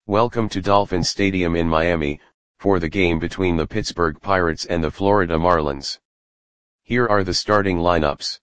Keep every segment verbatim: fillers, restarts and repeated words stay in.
Welcome to Dolphin Stadium in Miami, for the game between the Pittsburgh Pirates and the Florida Marlins. Here are the starting lineups.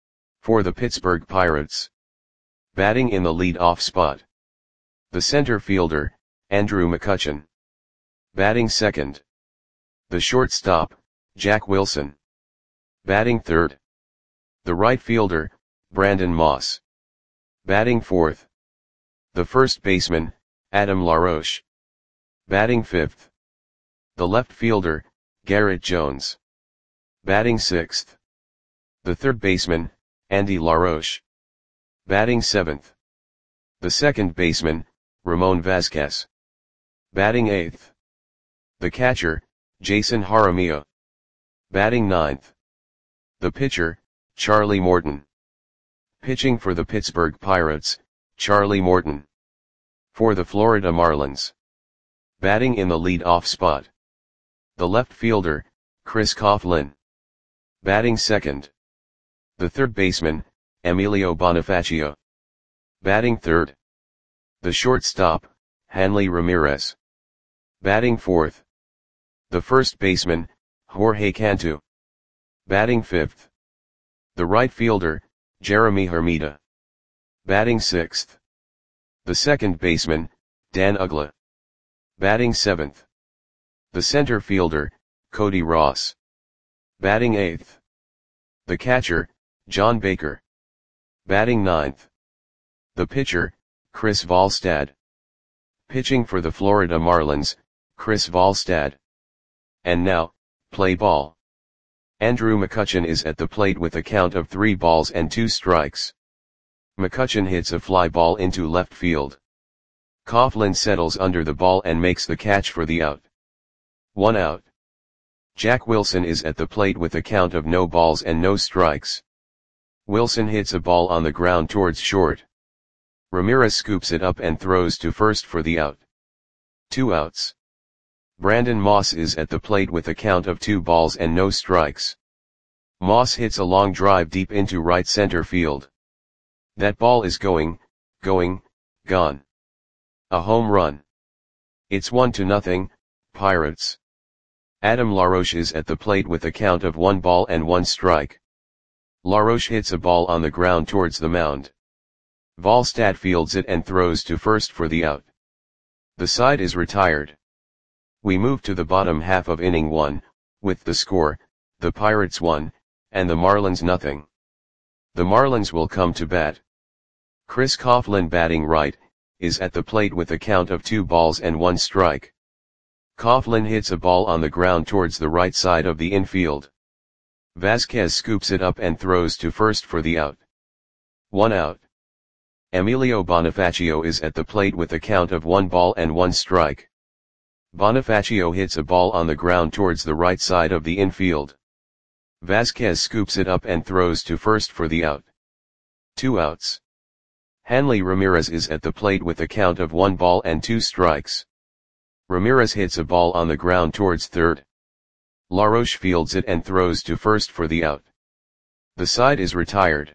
For the Pittsburgh Pirates. Batting in the lead-off spot. The center fielder, Andrew McCutchen. Batting second. The shortstop, Jack Wilson. Batting third. The right fielder, Brandon Moss. Batting fourth. The first baseman, Adam LaRoche. Batting fifth. The left fielder, Garrett Jones. Batting sixth. The third baseman, Andy LaRoche. Batting seventh. The second baseman, Ramon Vasquez. Batting eighth. The catcher, Jason Jaramillo. Batting ninth. The pitcher, Charlie Morton. Pitching for the Pittsburgh Pirates, Charlie Morton. For the Florida Marlins. Batting in the lead-off spot. The left fielder, Chris Coughlin. Batting second. The third baseman, Emilio Bonifacio. Batting third. The shortstop, Hanley Ramirez. Batting fourth. The first baseman, Jorge Cantu. Batting fifth. The right fielder, Jeremy Hermida. Batting sixth. The second baseman, Dan Uggla. Batting seventh. The center fielder, Cody Ross. Batting eighth. The catcher, John Baker. Batting ninth. The pitcher, Chris Volstad. Pitching for the Florida Marlins, Chris Volstad. And now, play ball. Andrew McCutchen is at the plate with a count of three balls and two strikes. McCutchen hits a fly ball into left field. Coughlin settles under the ball and makes the catch for the out. One out. Jack Wilson is at the plate with a count of no balls and no strikes. Wilson hits a ball on the ground towards short. Ramirez scoops it up and throws to first for the out. Two outs. Brandon Moss is at the plate with a count of two balls and no strikes. Moss hits a long drive deep into right center field. That ball is going, going, gone. A home run. It's one to nothing, Pirates. Adam LaRoche is at the plate with a count of one ball and one strike. LaRoche hits a ball on the ground towards the mound. Volstad fields it and throws to first for the out. The side is retired. We move to the bottom half of inning one, with the score, the Pirates one, and the Marlins nothing. The Marlins will come to bat. Chris Coughlin, batting right, is at the plate with a count of two balls and one strike. Coughlin hits a ball on the ground towards the right side of the infield. Vasquez scoops it up and throws to first for the out. One out. Emilio Bonifacio is at the plate with a count of one ball and one strike. Bonifacio hits a ball on the ground towards the right side of the infield. Vasquez scoops it up and throws to first for the out. Two outs. Hanley Ramirez is at the plate with a count of one ball and two strikes. Ramirez hits a ball on the ground towards third. LaRoche fields it and throws to first for the out. The side is retired.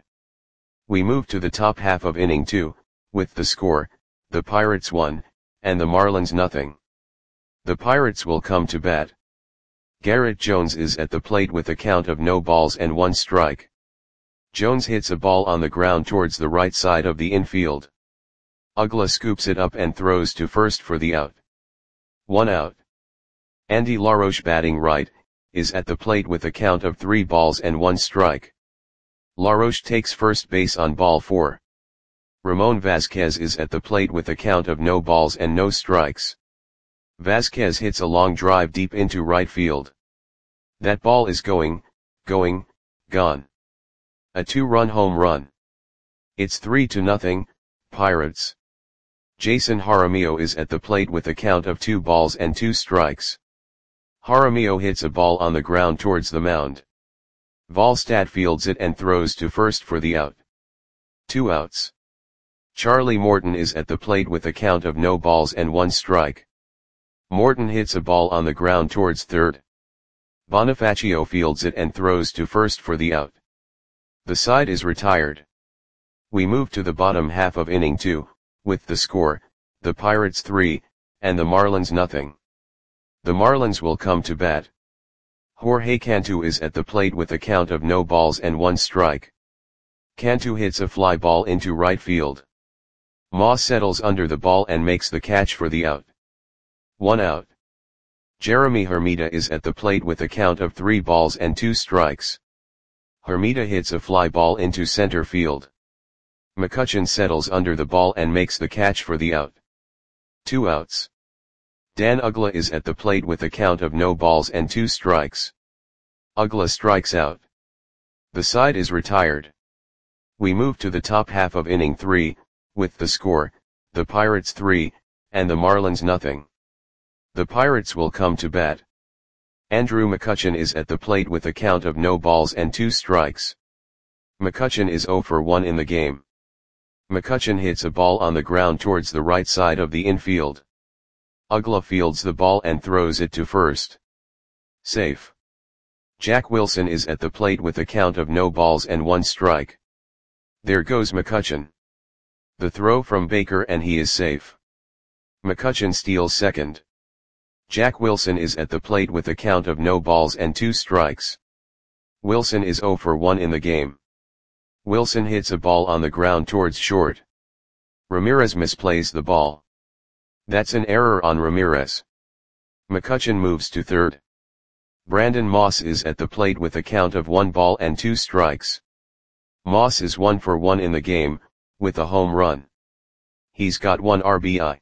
We move to the top half of inning two, with the score, the Pirates one, and the Marlins nothing. The Pirates will come to bat. Garrett Jones is at the plate with a count of no balls and one strike. Jones hits a ball on the ground towards the right side of the infield. Uggla scoops it up and throws to first for the out. One out. Andy LaRoche, batting right, is at the plate with a count of three balls and one strike. LaRoche takes first base on ball four. Ramon Vasquez is at the plate with a count of no balls and no strikes. Vasquez hits a long drive deep into right field. That ball is going, going, gone. A two-run home run. It's three to nothing, Pirates. Jason Jaramillo is at the plate with a count of two balls and two strikes. Jaramillo hits a ball on the ground towards the mound. Volstad fields it and throws to first for the out. Two outs. Charlie Morton is at the plate with a count of no balls and one strike. Morton hits a ball on the ground towards third. Bonifacio fields it and throws to first for the out. The side is retired. We move to the bottom half of inning two, with the score, the Pirates three, and the Marlins nothing. The Marlins will come to bat. Jorge Cantu is at the plate with a count of no balls and one strike. Cantu hits a fly ball into right field. Moss settles under the ball and makes the catch for the out. One out. Jeremy Hermida is at the plate with a count of three balls and two strikes. Hermida hits a fly ball into center field. McCutchen settles under the ball and makes the catch for the out. Two outs. Dan Uggla is at the plate with a count of no balls and two strikes. Uggla strikes out. The side is retired. We move to the top half of inning three, with the score, the Pirates three, and the Marlins nothing. The Pirates will come to bat. Andrew McCutchen is at the plate with a count of no balls and two strikes. McCutchen is zero for one in the game. McCutchen hits a ball on the ground towards the right side of the infield. Uggla fields the ball and throws it to first. Safe. Jack Wilson is at the plate with a count of no balls and one strike. There goes McCutchen. The throw from Baker and he is safe. McCutchen steals second. Jack Wilson is at the plate with a count of no balls and two strikes. Wilson is zero for one in the game. Wilson hits a ball on the ground towards short. Ramirez misplays the ball. That's an error on Ramirez. McCutchen moves to third. Brandon Moss is at the plate with a count of one ball and two strikes. Moss is one for one in the game, with a home run. He's got one R B I.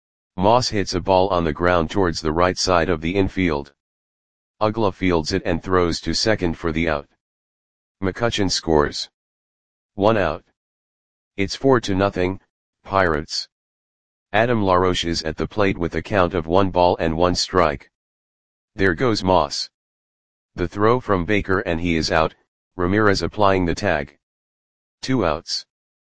Moss hits a ball on the ground towards the right side of the infield. Uggla fields it and throws to second for the out. McCutchen scores. One out. It's four to nothing, Pirates. Adam LaRoche is at the plate with a count of one ball and one strike. There goes Moss. The throw from Baker and he is out, Ramirez applying the tag. Two outs.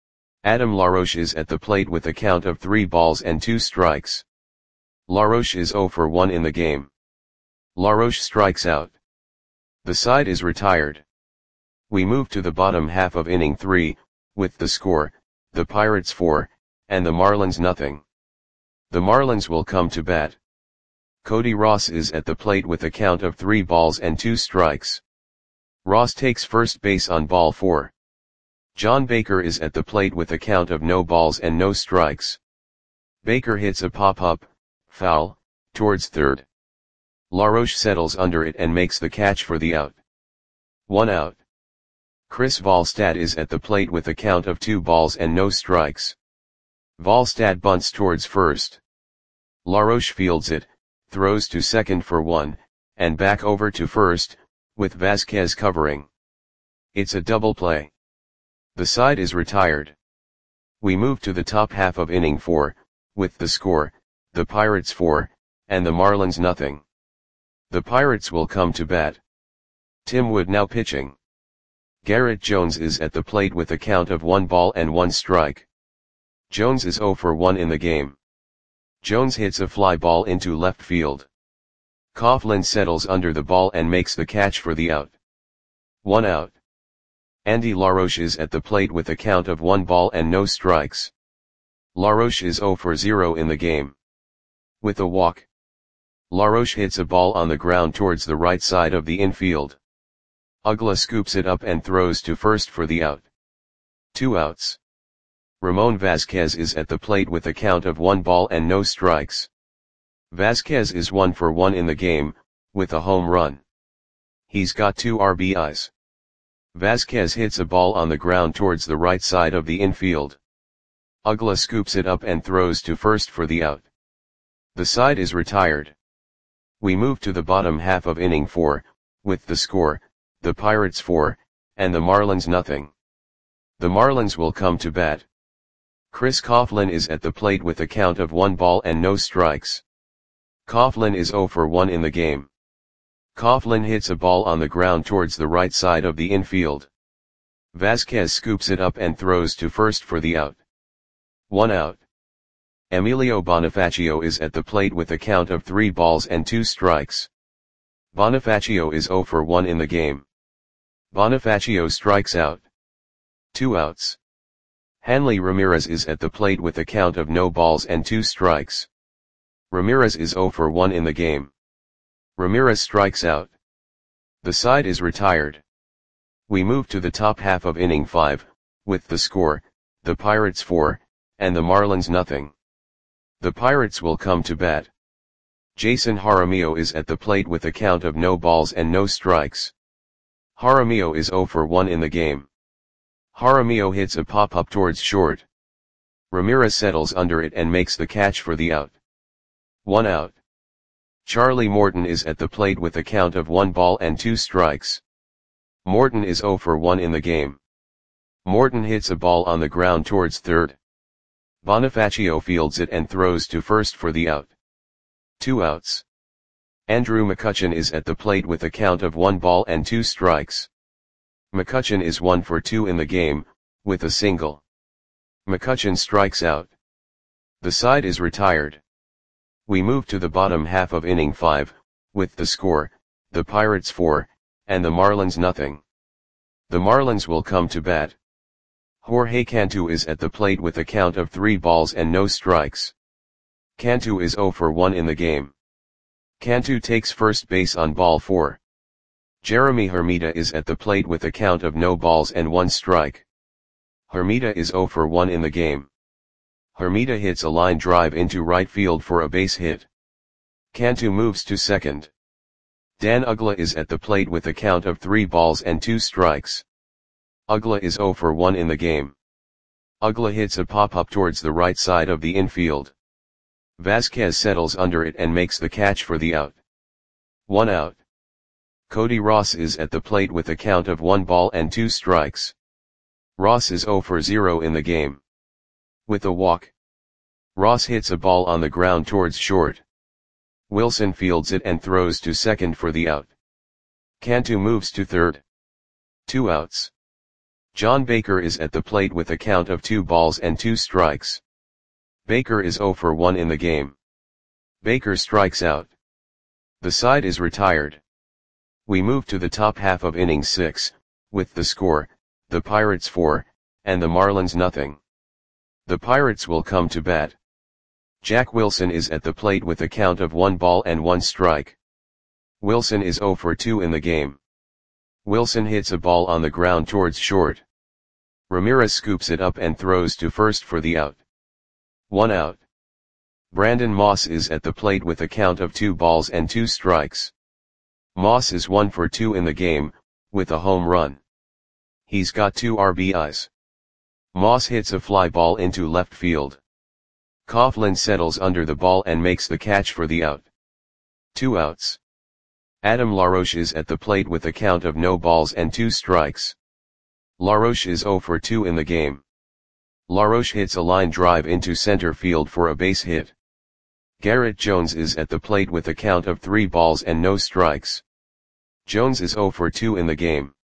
Adam LaRoche is at the plate with a count of three balls and two strikes. LaRoche is zero for one in the game. LaRoche strikes out. The side is retired. We move to the bottom half of inning three, with the score, the Pirates four, and the Marlins nothing. The Marlins will come to bat. Cody Ross is at the plate with a count of three balls and two strikes. Ross takes first base on ball four. John Baker is at the plate with a count of no balls and no strikes. Baker hits a pop-up, foul, towards third. LaRoche settles under it and makes the catch for the out. One out. Chris Volstad is at the plate with a count of two balls and no strikes. Volstad bunts towards first. LaRoche fields it, throws to second for one, and back over to first, with Vasquez covering. It's a double play. The side is retired. We move to the top half of inning four, with the score, the Pirates four, and the Marlins nothing. The Pirates will come to bat. Tim Wood now pitching. Garrett Jones is at the plate with a count of one ball and one strike. Jones is zero for one in the game. Jones hits a fly ball into left field. Coughlin settles under the ball and makes the catch for the out. One out. Andy LaRoche is at the plate with a count of one ball and no strikes. LaRoche is zero for zero in the game. With a walk. LaRoche hits a ball on the ground towards the right side of the infield. Uggla scoops it up and throws to first for the out. Two outs. Ramon Vasquez is at the plate with a count of one ball and no strikes. Vasquez is one for one in the game, with a home run. He's got two R B Is. Vasquez hits a ball on the ground towards the right side of the infield. Uggla scoops it up and throws to first for the out. The side is retired. We move to the bottom half of inning four, with the score, the Pirates four, and the Marlins nothing. The Marlins will come to bat. Chris Coughlin is at the plate with a count of one ball and no strikes. Coughlin is zero for one in the game. Coughlin hits a ball on the ground towards the right side of the infield. Vasquez scoops it up and throws to first for the out. One out. Emilio Bonifacio is at the plate with a count of three balls and two strikes. Bonifacio is zero for one in the game. Bonifacio strikes out. Two outs. Hanley Ramirez is at the plate with a count of no balls and two strikes. Ramirez is zero for one in the game. Ramirez strikes out. The side is retired. We move to the top half of inning five, with the score, the Pirates four, and the Marlins nothing. The Pirates will come to bat. Jason Jaramillo is at the plate with a count of no balls and no strikes. Jaramillo is zero for one in the game. Jaramillo hits a pop-up towards short. Ramirez settles under it and makes the catch for the out. One out. Charlie Morton is at the plate with a count of one ball and two strikes. Morton is zero for one in the game. Morton hits a ball on the ground towards third. Bonifacio fields it and throws to first for the out. Two outs. Andrew McCutchen is at the plate with a count of one ball and two strikes. McCutchen is one for two in the game, with a single. McCutchen strikes out. The side is retired. We move to the bottom half of inning five, with the score, the Pirates four, and the Marlins nothing. The Marlins will come to bat. Jorge Cantu is at the plate with a count of three balls and no strikes. Cantu is zero for one in the game. Cantu takes first base on ball four. Jeremy Hermida is at the plate with a count of no balls and one strike. Hermida is zero for one in the game. Hermida hits a line drive into right field for a base hit. Cantu moves to second. Dan Uggla is at the plate with a count of three balls and two strikes. Uggla is zero for one in the game. Uggla hits a pop-up towards the right side of the infield. Vasquez settles under it and makes the catch for the out. One out. Cody Ross is at the plate with a count of one ball and two strikes. Ross is zero for zero in the game. With a walk. Ross hits a ball on the ground towards short. Wilson fields it and throws to second for the out. Cantu moves to third. Two outs. John Baker is at the plate with a count of two balls and two strikes. Baker is zero for one in the game. Baker strikes out. The side is retired. We move to the top half of inning six, with the score, the Pirates four, and the Marlins nothing. The Pirates will come to bat. Jack Wilson is at the plate with a count of one ball and one strike. Wilson is zero for two in the game. Wilson hits a ball on the ground towards short. Ramirez scoops it up and throws to first for the out. One out. Brandon Moss is at the plate with a count of two balls and two strikes. Moss is one for two in the game, with a home run. He's got two R B Is. Moss hits a fly ball into left field. Coughlin settles under the ball and makes the catch for the out. Two outs. Adam LaRoche is at the plate with a count of no balls and two strikes. LaRoche is zero for two in the game. LaRoche hits a line drive into center field for a base hit. Garrett Jones is at the plate with a count of three balls and no strikes. Jones is zero for two in the game.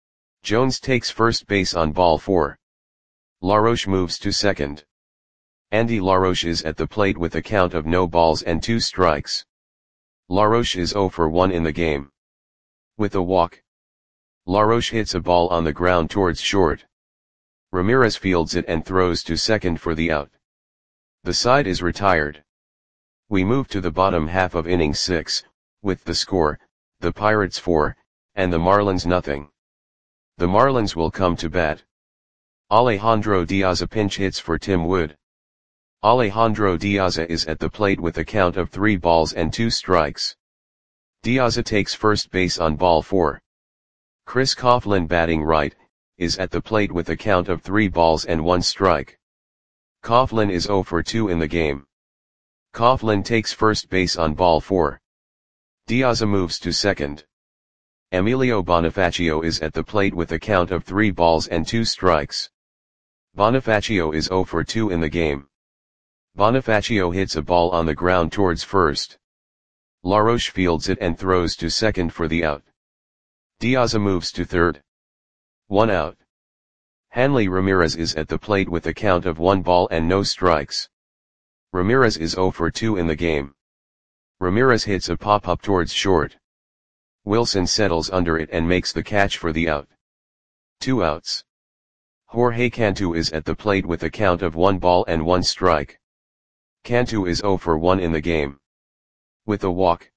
Jones takes first base on ball four. LaRoche moves to second. Andy LaRoche is at the plate with a count of no balls and two strikes. LaRoche is zero for one in the game. With a walk. LaRoche hits a ball on the ground towards short. Ramirez fields it and throws to second for the out. The side is retired. We move to the bottom half of inning six, with the score, the Pirates four, and the Marlins nothing. The Marlins will come to bat. Alejandro Diaz pinch hits for Tim Wood. Alejandro Diaz is at the plate with a count of three balls and two strikes. Diaz takes first base on ball four. Chris Coughlin, batting right, is at the plate with a count of three balls and one strike. Coughlin is zero for two in the game. Coughlin takes first base on ball four. Diaz moves to second. Emilio Bonifacio is at the plate with a count of three balls and two strikes. Bonifacio is zero for two in the game. Bonifacio hits a ball on the ground towards first. LaRoche fields it and throws to second for the out. Diaz moves to third. One out. Hanley Ramirez is at the plate with a count of one ball and no strikes. Ramirez is zero for two in the game. Ramirez hits a pop-up towards short. Wilson settles under it and makes the catch for the out. Two outs. Jorge Cantu is at the plate with a count of one ball and one strike. Cantu is zero for one in the game. With a walk,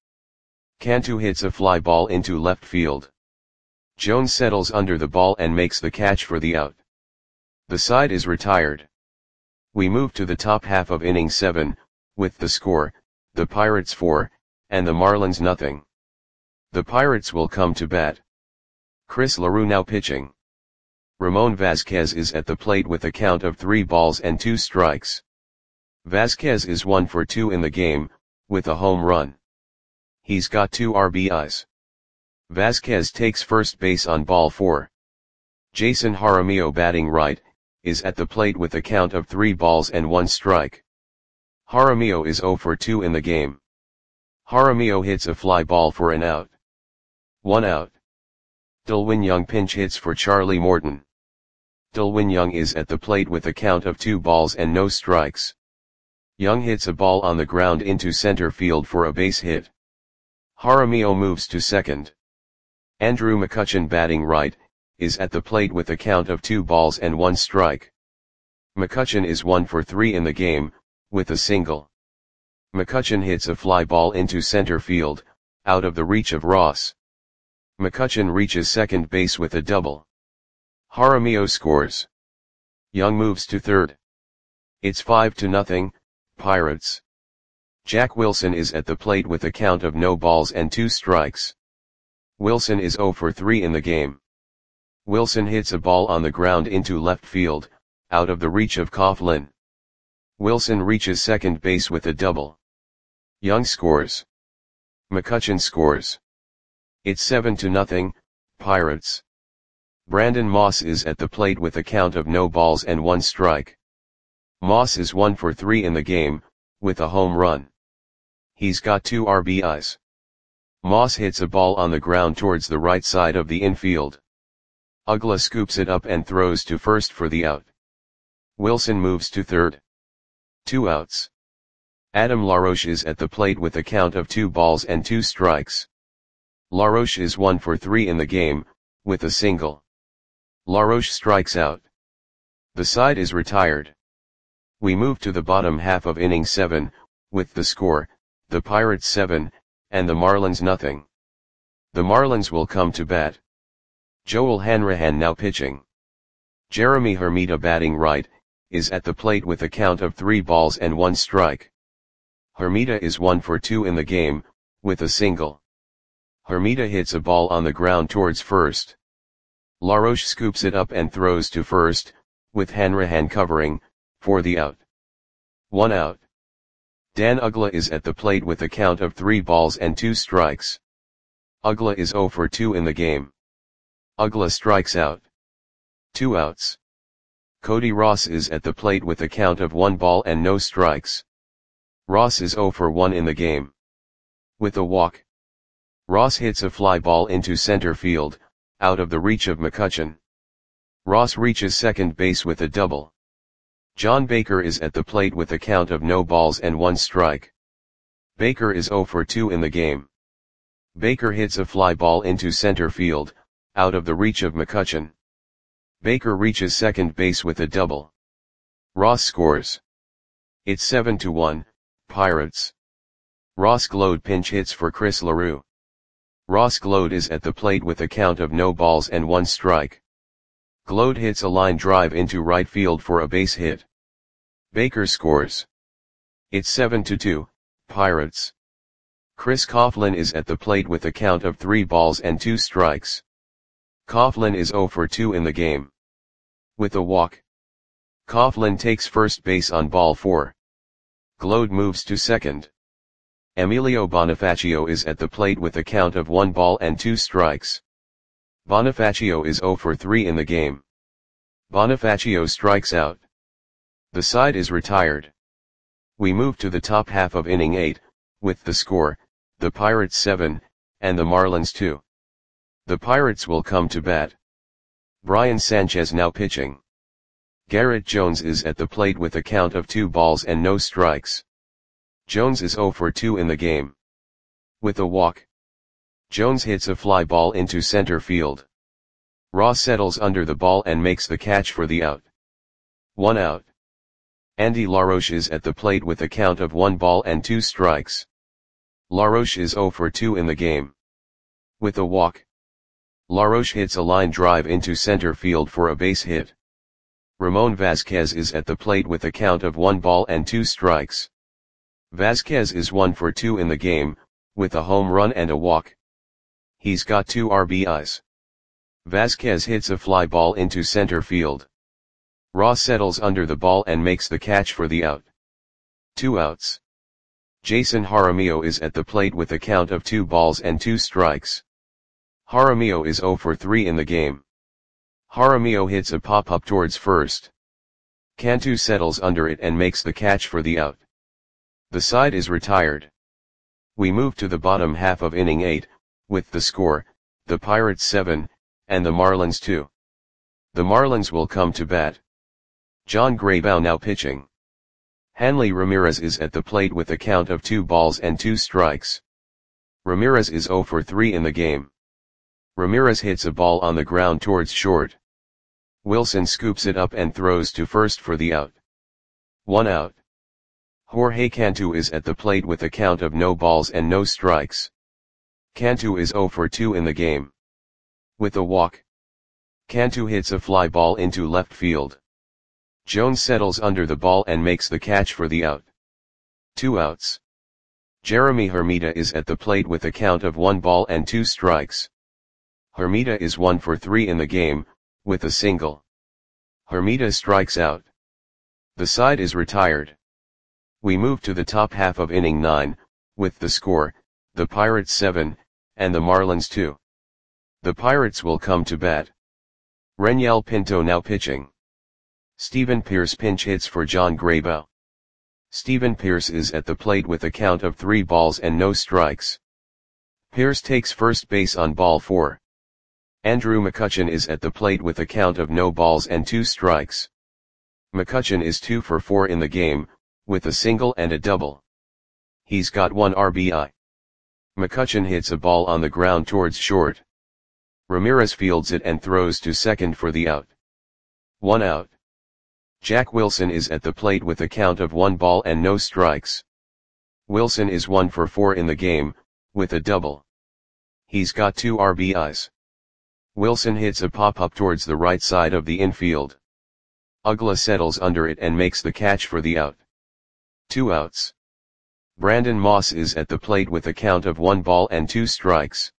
Cantu hits a fly ball into left field. Jones settles under the ball and makes the catch for the out. The side is retired. We move to the top half of inning seven, with the score, the Pirates four, and the Marlins nothing. The Pirates will come to bat. Chris LaRue now pitching. Ramon Vasquez is at the plate with a count of three balls and two strikes. Vasquez is one for two in the game, with a home run. He's got two R B Is. Vasquez takes first base on ball four. Jason Jaramillo, batting right, is at the plate with a count of three balls and one strike. Jaramillo is zero for two in the game. Jaramillo hits a fly ball for an out. One out. Delwin Young pinch hits for Charlie Morton. Delwin Young is at the plate with a count of two balls and no strikes. Young hits a ball on the ground into center field for a base hit. Jaramillo moves to second. Andrew McCutchen, batting right, is at the plate with a count of two balls and one strike. McCutchen is one for three in the game, with a single. McCutchen hits a fly ball into center field, out of the reach of Ross. McCutchen reaches second base with a double. Jaramillo scores. Young moves to third. It's five to nothing, Pirates. Jack Wilson is at the plate with a count of no balls and two strikes. Wilson is zero for three in the game. Wilson hits a ball on the ground into left field, out of the reach of Coughlin. Wilson reaches second base with a double. Young scores. McCutchen scores. It's seven to nothing, Pirates. Brandon Moss is at the plate with a count of no balls and one strike. Moss is one for three in the game, with a home run. He's got two R B Is. Moss hits a ball on the ground towards the right side of the infield. Ugla scoops it up and throws to first for the out. Wilson moves to third. Two outs. Adam LaRoche is at the plate with a count of two balls and two strikes. LaRoche is one for three in the game, with a single. LaRoche strikes out. The side is retired. We move to the bottom half of inning seven, with the score, the Pirates seven, and the Marlins nothing. The Marlins will come to bat. Joel Hanrahan now pitching. Jeremy Hermida, batting right, is at the plate with a count of three balls and one strike. Hermida is one for two in the game, with a single. Hermida hits a ball on the ground towards first. LaRoche scoops it up and throws to first, with Hanrahan covering, for the out. One out. Dan Ugla is at the plate with a count of three balls and two strikes. Ugla is zero for two in the game. Ugla strikes out. Two outs. Cody Ross is at the plate with a count of one ball and no strikes. Ross is zero for one in the game. With a walk, Ross hits a fly ball into center field, out of the reach of McCutchen. Ross reaches second base with a double. John Baker is at the plate with a count of no balls and one strike. Baker is zero for two in the game. Baker hits a fly ball into center field, out of the reach of McCutchen. Baker reaches second base with a double. Ross scores. It's seven to one, Pirates. Ross Glode pinch hits for Chris LaRue. Ross Glode is at the plate with a count of no balls and one strike. Glode hits a line drive into right field for a base hit. Baker scores. It's seven to two, Pirates. Chris Coughlin is at the plate with a count of three balls and two strikes. Coughlin is zero for two in the game. With a walk, Coughlin takes first base on ball four. Glode moves to second. Emilio Bonifacio is at the plate with a count of one ball and two strikes. Bonifacio is zero for three in the game. Bonifacio strikes out. The side is retired. We move to the top half of inning eight, with the score, the Pirates seven, and the Marlins two. The Pirates will come to bat. Brian Sanchez now pitching. Garrett Jones is at the plate with a count of two balls and no strikes. Jones is zero for two in the game. With a walk, Jones hits a fly ball into center field. Ross settles under the ball and makes the catch for the out. One out. Andy LaRoche is at the plate with a count of one ball and two strikes. LaRoche is zero for two in the game. With a walk, LaRoche hits a line drive into center field for a base hit. Ramon Vazquez is at the plate with a count of one ball and two strikes. Vazquez is one for two in the game, with a home run and a walk. He's got two R B Is. Vazquez hits a fly ball into center field. Ross settles under the ball and makes the catch for the out. Two outs. Jason Jaramillo is at the plate with a count of two balls and two strikes. Jaramillo is zero for three in the game. Jaramillo hits a pop-up towards first. Cantu settles under it and makes the catch for the out. The side is retired. We move to the bottom half of inning eight, with the score, the Pirates seven, and the Marlins two. The Marlins will come to bat. John Graybow now pitching. Hanley Ramirez is at the plate with a count of two balls and two strikes. Ramirez is zero for three in the game. Ramirez hits a ball on the ground towards short. Wilson scoops it up and throws to first for the out. One out. Jorge Cantu is at the plate with a count of no balls and no strikes. Cantu is zero for two in the game. With a walk, Cantu hits a fly ball into left field. Jones settles under the ball and makes the catch for the out. Two outs. Jeremy Hermida is at the plate with a count of one ball and two strikes. Hermida is one for three in the game, with a single. Hermida strikes out. The side is retired. We move to the top half of inning nine, with the score, the Pirates seven, and the Marlins two. The Pirates will come to bat. Reniel Pinto now pitching. Stephen Pearce pinch hits for John Graybow. Stephen Pearce is at the plate with a count of three balls and no strikes. Pearce takes first base on ball four. Andrew McCutchen is at the plate with a count of no balls and two strikes. McCutchen is two for four in the game, with a single and a double. He's got one R B I. McCutchen hits a ball on the ground towards short. Ramirez fields it and throws to second for the out. One out. Jack Wilson is at the plate with a count of one ball and no strikes. Wilson is one for four in the game, with a double. He's got two R B Is. Wilson hits a pop-up towards the right side of the infield. Uggla settles under it and makes the catch for the out. Two outs. Brandon Moss is at the plate with a count of one ball and two strikes.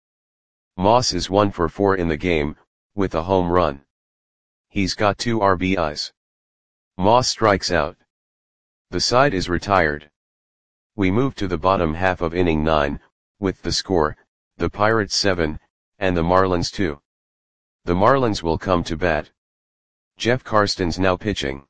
Moss is one for four in the game, with a home run. He's got two R B Is. Moss strikes out. The side is retired. We move to the bottom half of inning nine, with the score, the Pirates seven, and the Marlins two. The Marlins will come to bat. Jeff Karstens now pitching.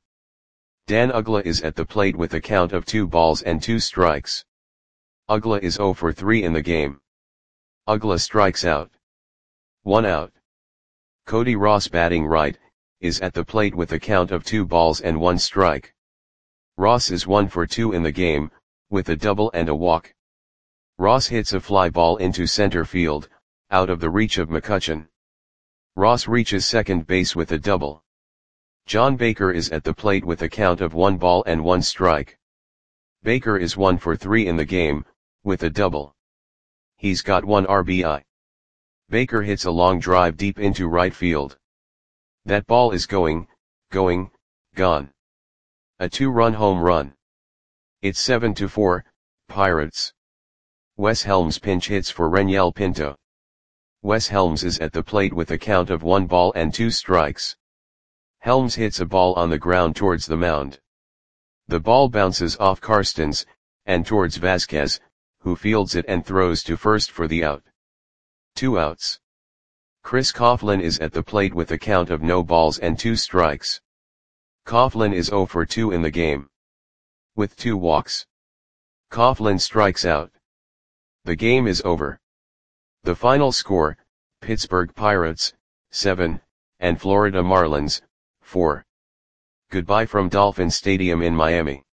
Dan Uggla is at the plate with a count of two balls and two strikes. Uggla is zero for three in the game. Uggla strikes out. One out. Cody Ross batting right, is at the plate with a count of two balls and one strike. Ross is one for two in the game, with a double and a walk. Ross hits a fly ball into center field, out of the reach of McCutchen. Ross reaches second base with a double. John Baker is at the plate with a count of one ball and one strike. Baker is one for three in the game, with a double. He's got one R B I. Baker hits a long drive deep into right field. That ball is going, going, gone. A two-run home run. It's seven to four, Pirates. Wes Helms pinch hits for Reniel Pinto. Wes Helms is at the plate with a count of one ball and two strikes. Helms hits a ball on the ground towards the mound. The ball bounces off Karstens, and towards Vazquez, who fields it and throws to first for the out. Two outs. Chris Coughlin is at the plate with a count of no balls and two strikes. Coughlin is zero for two in the game. With two walks, Coughlin strikes out. The game is over. The final score, Pittsburgh Pirates, seven, and Florida Marlins, four. Goodbye from Dolphin Stadium in Miami.